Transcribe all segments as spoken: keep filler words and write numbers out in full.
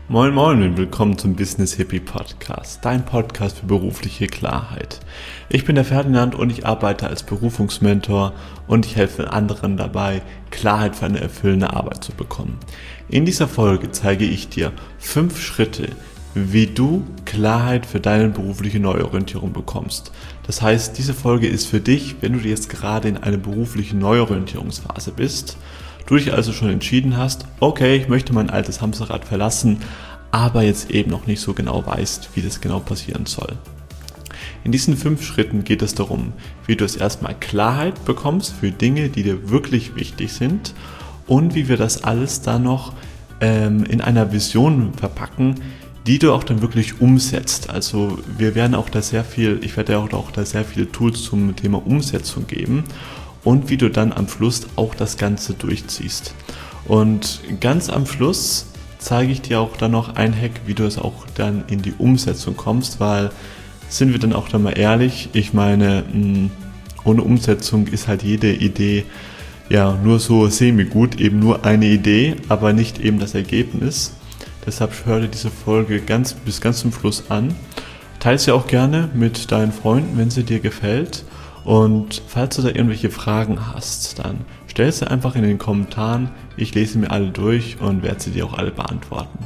Moin Moin und willkommen zum Business Hippie Podcast, dein Podcast für berufliche Klarheit. Ich bin der Ferdinand und ich arbeite als Berufungsmentor und ich helfe anderen dabei, Klarheit für eine erfüllende Arbeit zu bekommen. In dieser Folge zeige ich dir fünf Schritte, wie du Klarheit für deine berufliche Neuorientierung bekommst. Das heißt, diese Folge ist für dich, wenn du jetzt gerade in einer beruflichen Neuorientierungsphase bist, du dich also schon entschieden hast, okay, ich möchte mein altes Hamsterrad verlassen, aber jetzt eben noch nicht so genau weißt, wie das genau passieren soll. In diesen fünf Schritten geht es darum, wie du es erstmal Klarheit bekommst für Dinge, die dir wirklich wichtig sind und wie wir das alles dann noch ähm, in einer Vision verpacken, die du auch dann wirklich umsetzt. Also wir werden auch da sehr viel, ich werde auch, auch da sehr viele Tools zum Thema Umsetzung geben. Und wie du dann am Schluss auch das Ganze durchziehst. Und ganz am Schluss zeige ich dir auch dann noch ein Hack, wie du es auch dann in die Umsetzung kommst, weil, sind wir dann auch dann mal ehrlich, ich meine, mh, ohne Umsetzung ist halt jede Idee ja nur so semi-gut, eben nur eine Idee, aber nicht eben das Ergebnis. Deshalb hör dir diese Folge ganz, bis ganz zum Schluss an. Teile sie auch gerne mit deinen Freunden, wenn sie dir gefällt. Und falls du da irgendwelche Fragen hast, dann stell sie einfach in den Kommentaren. Ich lese mir alle durch und werde sie dir auch alle beantworten.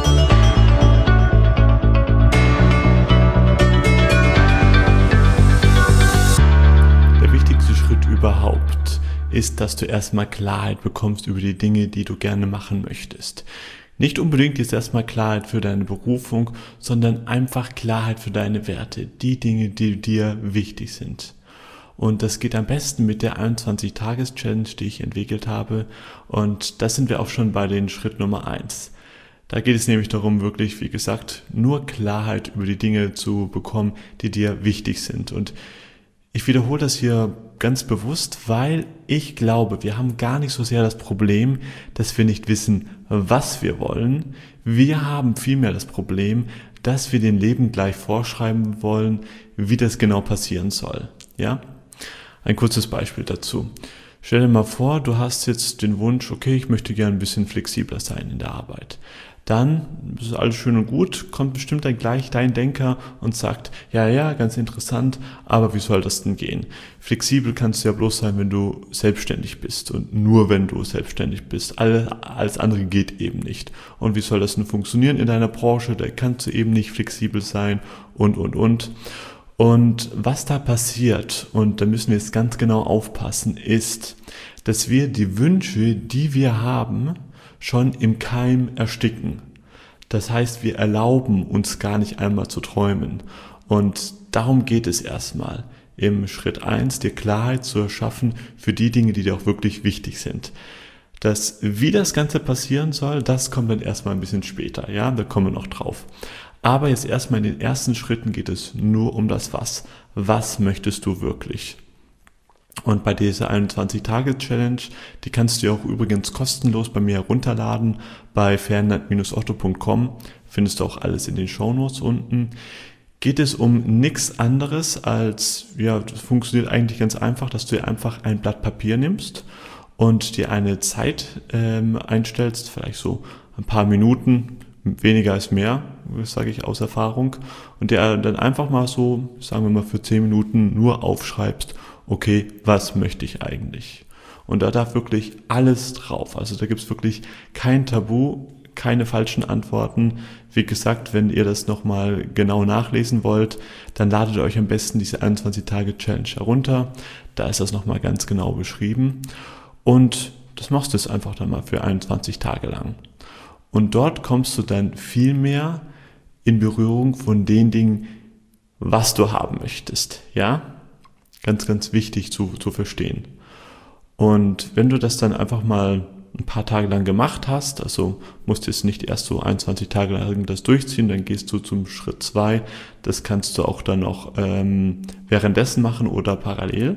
Der wichtigste Schritt überhaupt ist, dass du erstmal Klarheit bekommst über die Dinge, die du gerne machen möchtest. Nicht unbedingt jetzt erstmal Klarheit für deine Berufung, sondern einfach Klarheit für deine Werte, die Dinge, die dir wichtig sind. Und das geht am besten mit der einundzwanzig-Tages-Challenge, die ich entwickelt habe. Und da sind wir auch schon bei den Schritt Nummer eins. Da geht es nämlich darum, wirklich, wie gesagt, nur Klarheit über die Dinge zu bekommen, die dir wichtig sind. Und ich wiederhole das hier ganz bewusst, weil ich glaube, wir haben gar nicht so sehr das Problem, dass wir nicht wissen, was wir wollen. Wir haben vielmehr das Problem, dass wir den Leben gleich vorschreiben wollen, wie das genau passieren soll. Ja? Ein kurzes Beispiel dazu. Stell dir mal vor, du hast jetzt den Wunsch, okay, ich möchte gerne ein bisschen flexibler sein in der Arbeit. Dann, das ist alles schön und gut, kommt bestimmt dann gleich dein Denker und sagt, ja, ja, ganz interessant, aber wie soll das denn gehen? Flexibel kannst du ja bloß sein, wenn du selbstständig bist und nur wenn du selbstständig bist. Alles andere geht eben nicht. Und wie soll das denn funktionieren in deiner Branche? Da kannst du eben nicht flexibel sein und, und, und. Und was da passiert, und da müssen wir jetzt ganz genau aufpassen, ist, dass wir die Wünsche, die wir haben, schon im Keim ersticken. Das heißt, wir erlauben uns gar nicht einmal zu träumen. Und darum geht es erstmal, im Schritt eins dir Klarheit zu erschaffen für die Dinge, die dir auch wirklich wichtig sind. Das, wie das Ganze passieren soll, das kommt dann erstmal ein bisschen später, ja, da kommen wir noch drauf. Aber jetzt erstmal in den ersten Schritten geht es nur um das Was. Was möchtest du wirklich? Und bei dieser einundzwanzig-Tage-Challenge, die kannst du ja auch übrigens kostenlos bei mir herunterladen, bei ferdinand Bindestrich otto Punkt com, findest du auch alles in den Shownotes unten. Geht es um nichts anderes als, ja, das funktioniert eigentlich ganz einfach, dass du dir einfach ein Blatt Papier nimmst und dir eine Zeit ähm, einstellst, vielleicht so ein paar Minuten, weniger ist mehr, das sage ich aus Erfahrung, und der dann einfach mal so, sagen wir mal für zehn Minuten nur aufschreibst, okay, was möchte ich eigentlich? Und da darf wirklich alles drauf, also da gibt es wirklich kein Tabu, keine falschen Antworten. Wie gesagt, wenn ihr das nochmal genau nachlesen wollt, dann ladet euch am besten diese einundzwanzig-Tage-Challenge herunter, da ist das nochmal ganz genau beschrieben und das machst du jetzt einfach dann mal für einundzwanzig Tage lang. Und dort kommst du dann viel mehr in Berührung von den Dingen, was du haben möchtest, ja? Ganz, ganz wichtig zu, zu verstehen. Und wenn du das dann einfach mal ein paar Tage lang gemacht hast, also musst du jetzt nicht erst so einundzwanzig Tage lang das durchziehen, dann gehst du zum Schritt zwei, das kannst du auch dann noch ähm, währenddessen machen oder parallel.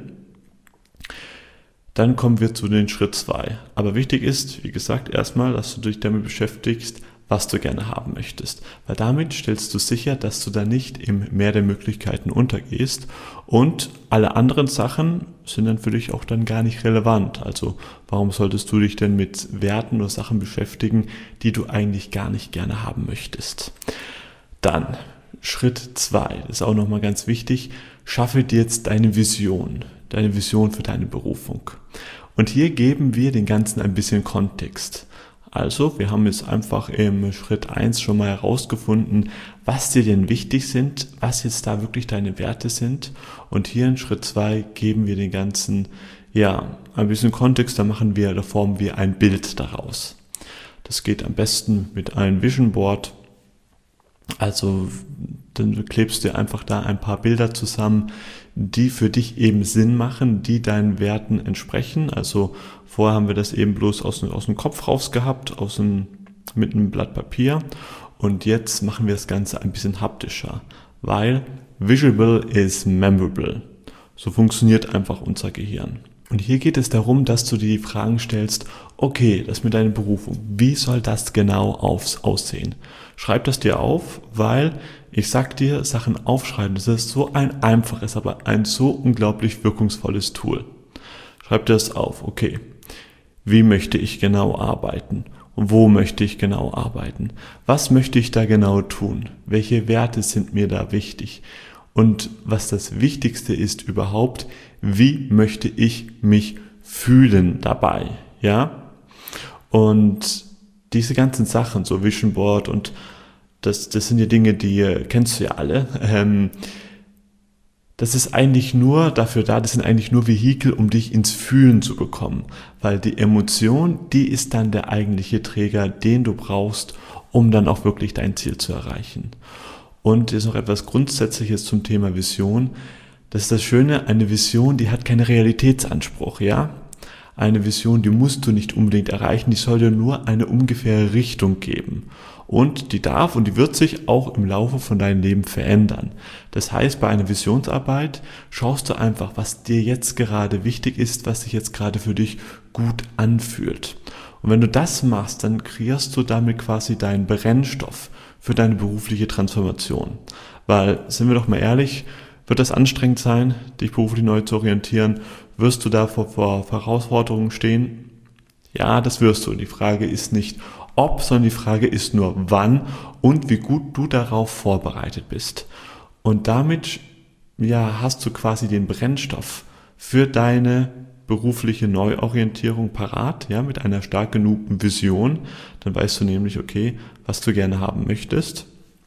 Dann kommen wir zu den Schritt zwei. Aber wichtig ist, wie gesagt, erstmal, dass du dich damit beschäftigst, was du gerne haben möchtest. Weil damit stellst du sicher, dass du da nicht im Meer der Möglichkeiten untergehst und alle anderen Sachen sind dann für dich auch dann gar nicht relevant. Also warum solltest du dich denn mit Werten oder Sachen beschäftigen, die du eigentlich gar nicht gerne haben möchtest? Dann Schritt zwei, das ist auch nochmal ganz wichtig, schaffe dir jetzt deine Vision, deine Vision für deine Berufung. Und hier geben wir den Ganzen ein bisschen Kontext. Also, wir haben jetzt einfach im Schritt eins schon mal herausgefunden, was dir denn wichtig sind, was jetzt da wirklich deine Werte sind. Und hier in Schritt zwei geben wir den Ganzen, ja, ein bisschen Kontext, da machen wir, da formen wir ein Bild daraus. Das geht am besten mit einem Vision Board. Also, dann klebst du einfach da ein paar Bilder zusammen, die für dich eben Sinn machen, die deinen Werten entsprechen. Also vorher haben wir das eben bloß aus, aus dem Kopf raus gehabt, aus dem, mit einem Blatt Papier. Und jetzt machen wir das Ganze ein bisschen haptischer, weil Visual is memorable. So funktioniert einfach unser Gehirn. Und hier geht es darum, dass du dir die Fragen stellst, okay, das mit deiner Berufung, wie soll das genau aufs aussehen? Schreib das dir auf, weil ich sag dir, Sachen aufschreiben, das ist so ein einfaches, aber ein so unglaublich wirkungsvolles Tool. Schreib dir das auf, okay, wie möchte ich genau arbeiten? Und wo möchte ich genau arbeiten? Was möchte ich da genau tun? Welche Werte sind mir da wichtig? Und was das Wichtigste ist überhaupt, wie möchte ich mich fühlen dabei? Ja? Und diese ganzen Sachen, so Vision Board und das, das sind ja Dinge, die kennst du ja alle. Ähm, das ist eigentlich nur dafür da, das sind eigentlich nur Vehikel, um dich ins Fühlen zu bekommen. Weil die Emotion, die ist dann der eigentliche Träger, den du brauchst, um dann auch wirklich dein Ziel zu erreichen. Und jetzt noch etwas Grundsätzliches zum Thema Vision. Das ist das Schöne, eine Vision, die hat keinen Realitätsanspruch, ja? Eine Vision, die musst du nicht unbedingt erreichen, die soll dir nur eine ungefähre Richtung geben. Und die darf und die wird sich auch im Laufe von deinem Leben verändern. Das heißt, bei einer Visionsarbeit schaust du einfach, was dir jetzt gerade wichtig ist, was sich jetzt gerade für dich gut anfühlt. Und wenn du das machst, dann kreierst du damit quasi deinen Brennstoff für deine berufliche Transformation. Weil, sind wir doch mal ehrlich, wird das anstrengend sein, dich beruflich neu zu orientieren? Wirst du da vor, vor Herausforderungen stehen? Ja, das wirst du. Und die Frage ist nicht ob, sondern die Frage ist nur wann und wie gut du darauf vorbereitet bist. Und damit ja, hast du quasi den Brennstoff für deine berufliche Neuorientierung parat, ja, mit einer stark genugen Vision. Dann weißt du nämlich, okay, was du gerne haben möchtest.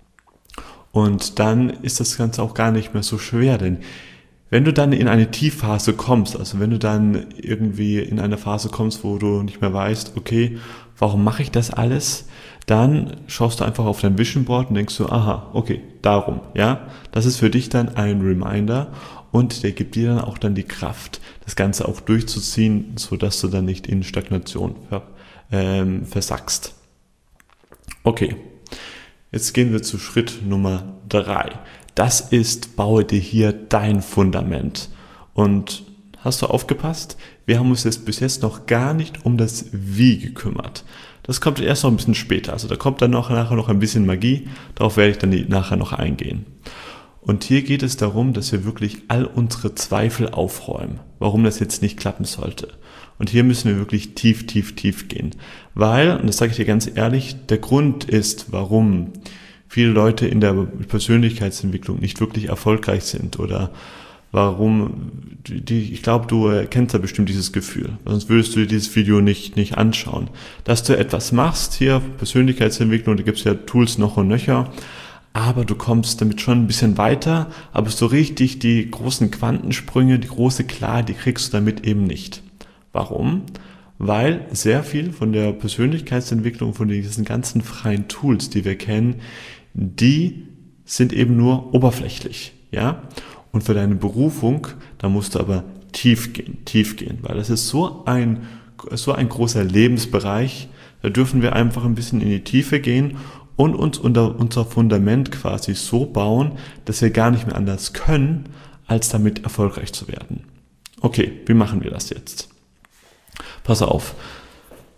Und dann ist das Ganze auch gar nicht mehr so schwer, denn wenn du dann in eine Tiefphase kommst, also wenn du dann irgendwie in eine Phase kommst, wo du nicht mehr weißt, okay, warum mache ich das alles? Dann schaust du einfach auf dein Vision Board und denkst so, aha, okay, darum, ja. Das ist für dich dann ein Reminder und der gibt dir dann auch dann die Kraft, das Ganze auch durchzuziehen, sodass du dann nicht in Stagnation ähm, versackst. Okay, jetzt gehen wir zu Schritt Nummer drei. Das ist, baue dir hier dein Fundament. Und hast du aufgepasst? Wir haben uns jetzt bis jetzt noch gar nicht um das Wie gekümmert. Das kommt erst noch ein bisschen später. Also da kommt dann noch, nachher noch ein bisschen Magie. Darauf werde ich dann die, nachher noch eingehen. Und hier geht es darum, dass wir wirklich all unsere Zweifel aufräumen, warum das jetzt nicht klappen sollte. Und hier müssen wir wirklich tief, tief, tief gehen. Weil, und das sage ich dir ganz ehrlich, der Grund ist, warum viele Leute in der Persönlichkeitsentwicklung nicht wirklich erfolgreich sind oder warum, die, ich glaube, du kennst ja bestimmt dieses Gefühl, sonst würdest du dir dieses Video nicht, nicht anschauen. Dass du etwas machst, hier Persönlichkeitsentwicklung, da gibt es ja Tools noch und nöcher, aber du kommst damit schon ein bisschen weiter, aber so richtig die großen Quantensprünge, die große Klarheit, die kriegst du damit eben nicht. Warum? Weil sehr viel von der Persönlichkeitsentwicklung, von diesen ganzen freien Tools, die wir kennen, die sind eben nur oberflächlich, ja. Und für deine Berufung, da musst du aber tief gehen, tief gehen, weil das ist so ein, so ein großer Lebensbereich, da dürfen wir einfach ein bisschen in die Tiefe gehen und uns unter unser Fundament quasi so bauen, dass wir gar nicht mehr anders können, als damit erfolgreich zu werden. Okay, wie machen wir das jetzt? Pass auf.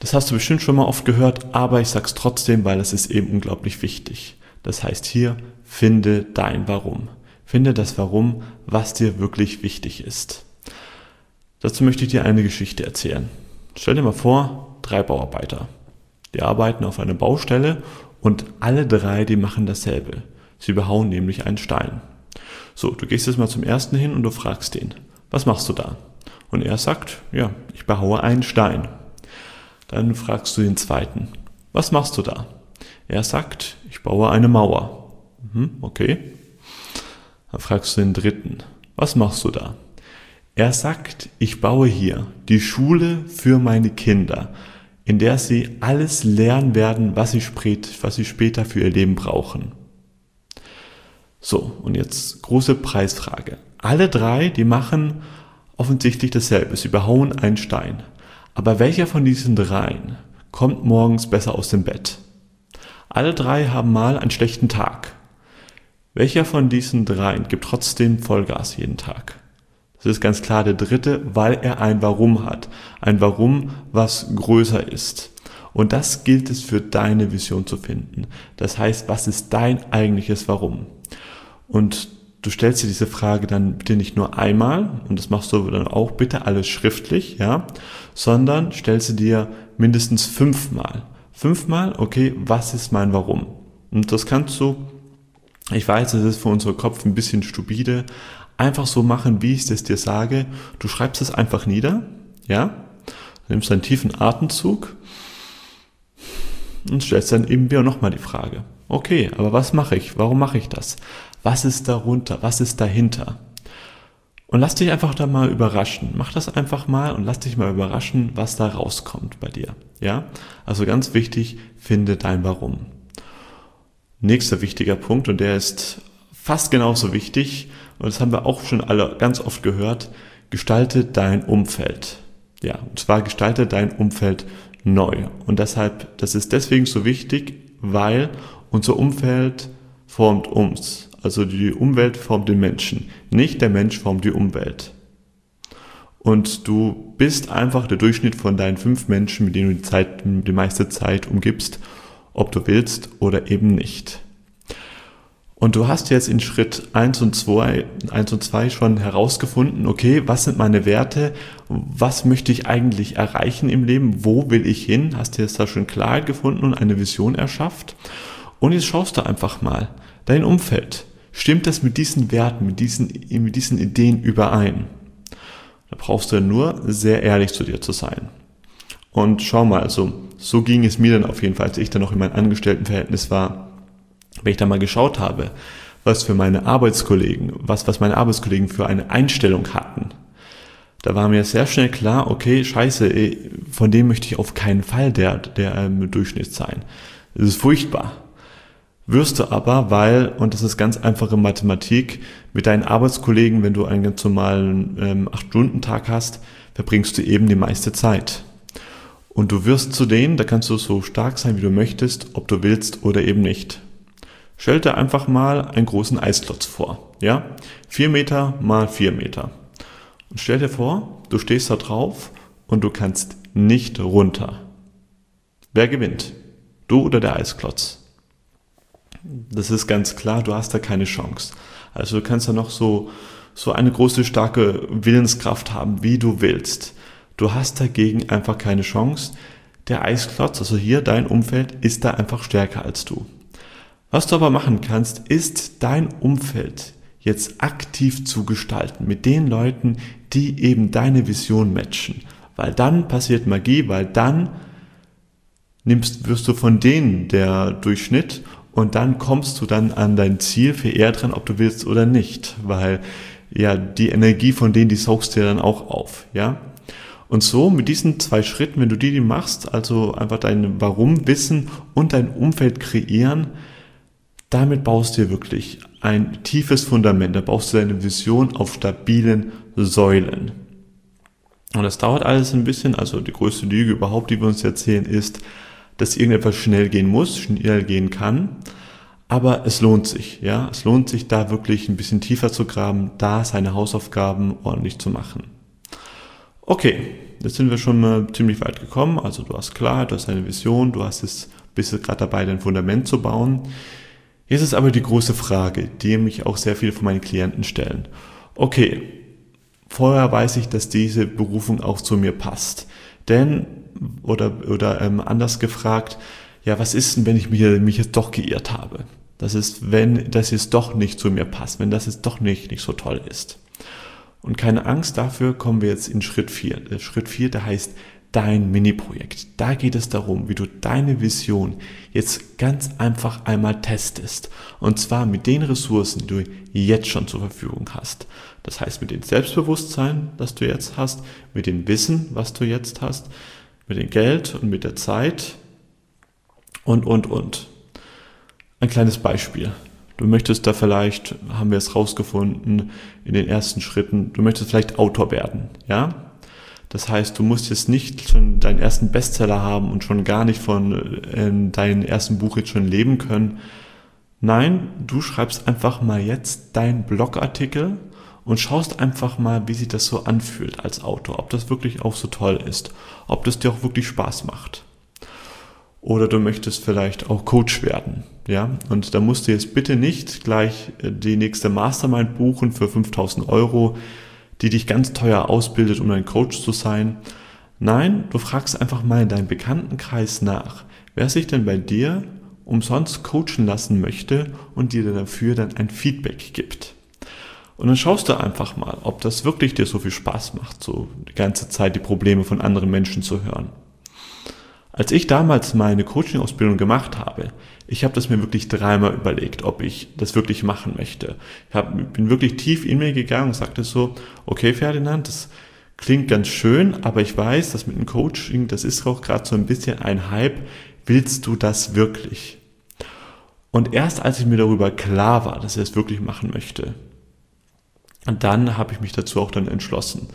Das hast du bestimmt schon mal oft gehört, aber ich sag's trotzdem, weil es ist eben unglaublich wichtig. Das heißt hier, finde dein Warum. Finde das Warum, was dir wirklich wichtig ist. Dazu möchte ich dir eine Geschichte erzählen. Stell dir mal vor, drei Bauarbeiter. Die arbeiten auf einer Baustelle und alle drei, die machen dasselbe. Sie behauen nämlich einen Stein. So, du gehst jetzt mal zum ersten hin und du fragst ihn, was machst du da? Und er sagt, ja, ich behaue einen Stein. Dann fragst du den zweiten, was machst du da? Er sagt, ich baue eine Mauer. Mhm, okay. Dann fragst du den dritten, was machst du da? Er sagt, ich baue hier die Schule für meine Kinder, in der sie alles lernen werden, was sie, spät, was sie später für ihr Leben brauchen. So, und jetzt große Preisfrage. Alle drei, die machen offensichtlich dasselbe. Sie behauen einen Stein. Aber welcher von diesen dreien kommt morgens besser aus dem Bett? Alle drei haben mal einen schlechten Tag. Welcher von diesen dreien gibt trotzdem Vollgas jeden Tag? Das ist ganz klar der dritte, weil er ein Warum hat. Ein Warum, was größer ist. Und das gilt es für deine Vision zu finden. Das heißt, was ist dein eigentliches Warum? Und du stellst dir diese Frage dann bitte nicht nur einmal, und das machst du dann auch bitte alles schriftlich, ja, sondern stellst du dir mindestens fünfmal. Fünfmal, okay, was ist mein Warum? Und das kannst du, ich weiß, das ist für unseren Kopf ein bisschen stupide, einfach so machen, wie ich es dir sage. Du schreibst es einfach nieder, ja, nimmst einen tiefen Atemzug und stellst dann eben wieder nochmal die Frage, okay, aber was mache ich? Warum mache ich das? Was ist darunter? Was ist dahinter? Und lass dich einfach da mal überraschen. Mach das einfach mal und lass dich mal überraschen, was da rauskommt bei dir. Ja? Also ganz wichtig, finde dein Warum. Nächster wichtiger Punkt, und der ist fast genauso wichtig, und das haben wir auch schon alle ganz oft gehört, gestalte dein Umfeld. Ja, und zwar gestalte dein Umfeld neu. Und deshalb, das ist deswegen so wichtig, weil unser Umfeld formt uns. Also die Umwelt formt den Menschen, nicht der Mensch formt die Umwelt. Und du bist einfach der Durchschnitt von deinen fünf Menschen, mit denen du die, Zeit, die meiste Zeit umgibst, ob du willst oder eben nicht. Und du hast jetzt in Schritt eins und zwei, eins und zwei schon herausgefunden, okay, was sind meine Werte, was möchte ich eigentlich erreichen im Leben, wo will ich hin, hast du jetzt da schon Klarheit gefunden und eine Vision erschafft. Und jetzt schaust du einfach mal, dein Umfeld, stimmt das mit diesen Werten, mit diesen, mit diesen Ideen überein? Da brauchst du ja nur sehr ehrlich zu dir zu sein. Und schau mal, also so ging es mir dann auf jeden Fall, als ich dann noch in meinem Angestelltenverhältnis war, wenn ich da mal geschaut habe, was für meine Arbeitskollegen, was, was meine Arbeitskollegen für eine Einstellung hatten. Da war mir sehr schnell klar, okay, scheiße, ey, von dem möchte ich auf keinen Fall der, der ähm, Durchschnitt sein. Das ist furchtbar. Wirst du aber, weil, und das ist ganz einfache Mathematik, mit deinen Arbeitskollegen, wenn du einen ganz normalen ähm, acht-Stunden-Tag hast, verbringst du eben die meiste Zeit. Und du wirst zu denen, da kannst du so stark sein, wie du möchtest, ob du willst oder eben nicht. Stell dir einfach mal einen großen Eisklotz vor, ja? Vier Meter mal vier Meter. Und stell dir vor, du stehst da drauf und du kannst nicht runter. Wer gewinnt? Du oder der Eisklotz? Das ist ganz klar, du hast da keine Chance. Also du kannst da noch so, so eine große, starke Willenskraft haben, wie du willst. Du hast dagegen einfach keine Chance. Der Eisklotz, also hier dein Umfeld, ist da einfach stärker als du. Was du aber machen kannst, ist dein Umfeld jetzt aktiv zu gestalten mit den Leuten, die eben deine Vision matchen. Weil dann passiert Magie, weil dann nimmst, wirst du von denen der Durchschnitt und dann kommst du dann an dein Ziel viel eher dran, ob du willst oder nicht. Weil ja die Energie von denen, die saugst du ja dann auch auf, ja. Und so mit diesen zwei Schritten, wenn du die, die machst, also einfach dein Warum wissen und dein Umfeld kreieren, damit baust du dir wirklich ein tiefes Fundament, da baust du deine Vision auf stabilen Säulen. Und das dauert alles ein bisschen, also die größte Lüge überhaupt, die wir uns erzählen, ist, dass irgendetwas schnell gehen muss, schnell gehen kann, aber es lohnt sich, ja, es lohnt sich da wirklich ein bisschen tiefer zu graben, da seine Hausaufgaben ordentlich zu machen. Okay, jetzt sind wir schon mal ziemlich weit gekommen. Also du hast Klarheit, du hast eine Vision, du hast es, bist jetzt gerade dabei, dein Fundament zu bauen. Jetzt ist aber die große Frage, die mich auch sehr viele von meinen Klienten stellen. Okay, vorher weiß ich, dass diese Berufung auch zu mir passt. Denn, oder, oder ähm, anders gefragt, ja, was ist denn, wenn ich mich, mich jetzt doch geirrt habe? Das ist, wenn das jetzt doch nicht zu mir passt, wenn das jetzt doch nicht, nicht so toll ist. Und keine Angst, dafür kommen wir jetzt in Schritt vier. Der Schritt vier, der heißt dein Mini-Projekt. Da geht es darum, wie du deine Vision jetzt ganz einfach einmal testest. Und zwar mit den Ressourcen, die du jetzt schon zur Verfügung hast. Das heißt mit dem Selbstbewusstsein, das du jetzt hast, mit dem Wissen, was du jetzt hast, mit dem Geld und mit der Zeit und, und, und. Ein kleines Beispiel. Du möchtest da vielleicht, haben wir es rausgefunden in den ersten Schritten, du möchtest vielleicht Autor werden, ja? Das heißt, du musst jetzt nicht schon deinen ersten Bestseller haben und schon gar nicht von äh, deinem ersten Buch jetzt schon leben können. Nein, du schreibst einfach mal jetzt deinen Blogartikel und schaust einfach mal, wie sich das so anfühlt als Autor, ob das wirklich auch so toll ist, ob das dir auch wirklich Spaß macht. Oder du möchtest vielleicht auch Coach werden, ja, und da musst du jetzt bitte nicht gleich die nächste Mastermind buchen für fünftausend Euro, die dich ganz teuer ausbildet, um ein Coach zu sein. Nein, du fragst einfach mal in deinem Bekanntenkreis nach, wer sich denn bei dir umsonst coachen lassen möchte und dir dafür dann ein Feedback gibt. Und dann schaust du einfach mal, ob das wirklich dir so viel Spaß macht, so die ganze Zeit die Probleme von anderen Menschen zu hören. Als ich damals meine Coaching-Ausbildung gemacht habe, ich habe das mir wirklich dreimal überlegt, ob ich das wirklich machen möchte. Ich hab, bin wirklich tief in mir gegangen und sagte so, okay Ferdinand, das klingt ganz schön, aber ich weiß, dass mit dem Coaching, das ist auch gerade so ein bisschen ein Hype, willst du das wirklich? Und erst als ich mir darüber klar war, dass ich es wirklich machen möchte, dann habe ich mich dazu auch dann entschlossen.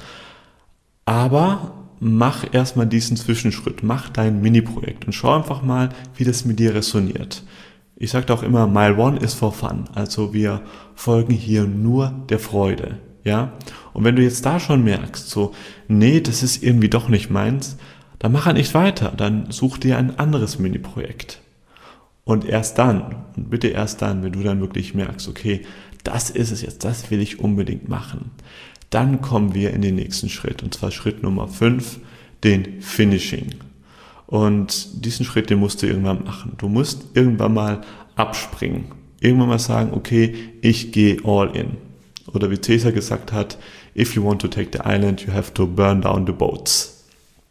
Aber mach erstmal diesen Zwischenschritt, mach dein Mini-Projekt und schau einfach mal, wie das mit dir resoniert. Ich sage auch immer, Mile One is for fun, also wir folgen hier nur der Freude, ja. Und wenn du jetzt da schon merkst, so, nee, das ist irgendwie doch nicht meins, dann mach halt nicht weiter, dann such dir ein anderes Mini-Projekt. Und erst dann, und bitte erst dann, wenn du dann wirklich merkst, okay, das ist es jetzt, das will ich unbedingt machen, dann kommen wir in den nächsten Schritt, und zwar Schritt Nummer fünf, den Finishing. Und diesen Schritt, den musst du irgendwann machen. Du musst irgendwann mal abspringen. Irgendwann mal sagen, okay, ich gehe all in. Oder wie Caesar gesagt hat, if you want to take the island, you have to burn down the boats.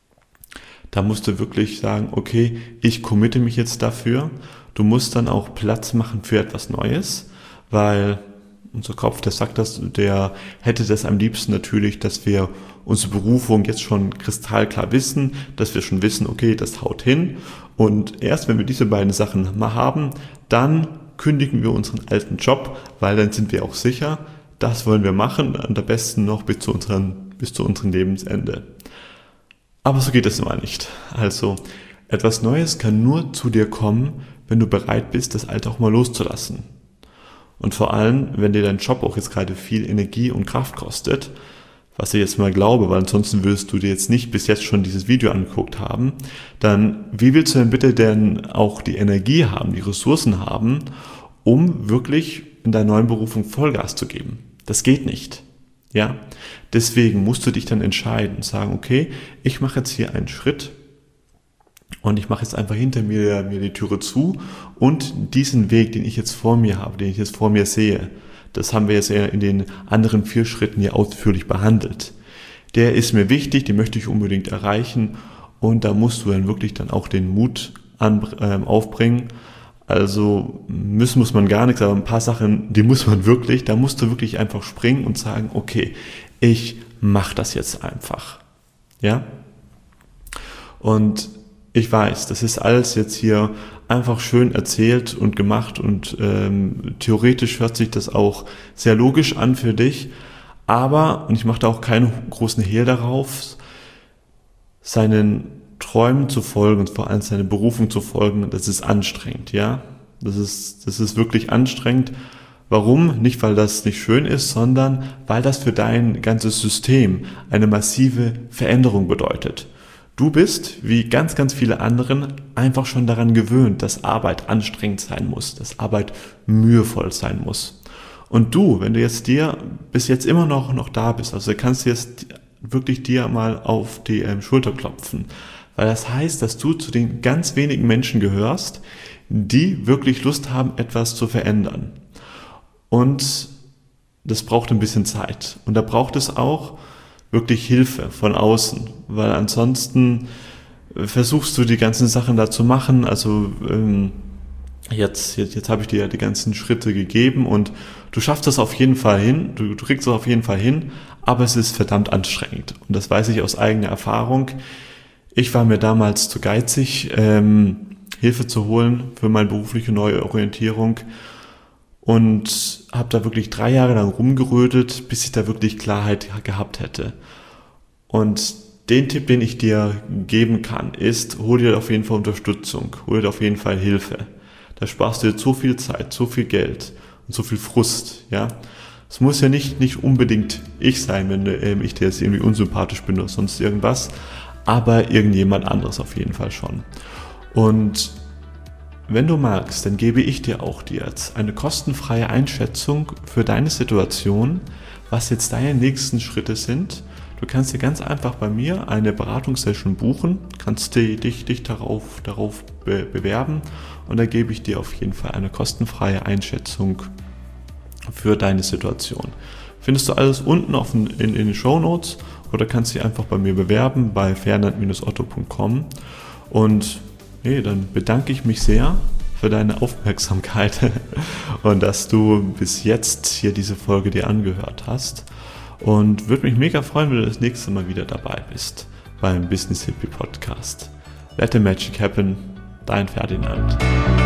Da musst du wirklich sagen, okay, ich committe mich jetzt dafür. Du musst dann auch Platz machen für etwas Neues, weil unser Kopf, der sagt das, der hätte das am liebsten natürlich, dass wir unsere Berufung jetzt schon kristallklar wissen, dass wir schon wissen, okay, das haut hin. Und erst wenn wir diese beiden Sachen mal haben, dann kündigen wir unseren alten Job, weil dann sind wir auch sicher, das wollen wir machen und am besten noch bis zu unseren, bis zu unserem Lebensende. Aber so geht es immer nicht. Also etwas Neues kann nur zu dir kommen, wenn du bereit bist, das Alte auch mal loszulassen. Und vor allem, wenn dir dein Job auch jetzt gerade viel Energie und Kraft kostet, was ich jetzt mal glaube, weil ansonsten würdest du dir jetzt nicht bis jetzt schon dieses Video angeguckt haben, dann wie willst du denn bitte denn auch die Energie haben, die Ressourcen haben, um wirklich in deiner neuen Berufung Vollgas zu geben? Das geht nicht. Ja, deswegen musst du dich dann entscheiden und sagen, okay, ich mache jetzt hier einen Schritt und ich mache jetzt einfach hinter mir, mir die Türe zu und diesen Weg, den ich jetzt vor mir habe, den ich jetzt vor mir sehe, das haben wir jetzt ja in den anderen vier Schritten hier ausführlich behandelt. Der ist mir wichtig, den möchte ich unbedingt erreichen und da musst du dann wirklich dann auch den Mut an, äh, aufbringen. Also müssen muss man gar nichts, aber ein paar Sachen, die muss man wirklich, da musst du wirklich einfach springen und sagen, okay, ich mache das jetzt einfach. Ja? Und ich weiß, das ist alles jetzt hier einfach schön erzählt und gemacht und ähm, theoretisch hört sich das auch sehr logisch an für dich, aber, und ich mache da auch keinen großen Hehl darauf, seinen Träumen zu folgen und vor allem seine Berufung zu folgen, das ist anstrengend, ja. Das ist, das ist wirklich anstrengend, Warum? Nicht, weil das nicht schön ist, sondern weil das für dein ganzes System eine massive Veränderung bedeutet. Du bist, wie ganz, ganz viele anderen, einfach schon daran gewöhnt, dass Arbeit anstrengend sein muss, dass Arbeit mühevoll sein muss. Und du, wenn du jetzt dir bis jetzt immer noch, noch da bist, also kannst du jetzt wirklich dir mal auf die ähm, Schulter klopfen, weil das heißt, dass du zu den ganz wenigen Menschen gehörst, die wirklich Lust haben, etwas zu verändern. Und das braucht ein bisschen Zeit. Und da braucht es auch wirklich Hilfe von außen, weil ansonsten versuchst du die ganzen Sachen da zu machen. Also ähm, jetzt, jetzt, jetzt habe ich dir ja die ganzen Schritte gegeben und du schaffst das auf jeden Fall hin, du, du kriegst es auf jeden Fall hin, aber es ist verdammt anstrengend. Und das weiß ich aus eigener Erfahrung. Ich war mir damals zu geizig, ähm, Hilfe zu holen für meine berufliche Neuorientierung und habe da wirklich drei Jahre lang rumgerötet, bis ich da wirklich Klarheit gehabt hätte. Und den Tipp, den ich dir geben kann, ist, hol dir auf jeden Fall Unterstützung, hol dir auf jeden Fall Hilfe. Da sparst du dir so viel Zeit, so viel Geld und so viel Frust, ja. Es muss ja nicht, nicht unbedingt ich sein, wenn ähm, ich dir jetzt irgendwie unsympathisch bin oder sonst irgendwas, aber irgendjemand anderes auf jeden Fall schon. Und wenn du magst, dann gebe ich dir auch dir jetzt eine kostenfreie Einschätzung für deine Situation, was jetzt deine nächsten Schritte sind. Du kannst dir ganz einfach bei mir eine Beratungssession buchen, kannst dich, dich darauf, darauf be- bewerben und da gebe ich dir auf jeden Fall eine kostenfreie Einschätzung für deine Situation. Findest du alles unten auf den, in, in den Shownotes oder kannst dich einfach bei mir bewerben bei fernand Bindestrich otto Punkt com und hey, dann bedanke ich mich sehr für deine Aufmerksamkeit und dass du bis jetzt hier diese Folge dir angehört hast. Und würde mich mega freuen, wenn du das nächste Mal wieder dabei bist beim Business Hippie Podcast. Let the Magic Happen, dein Ferdinand.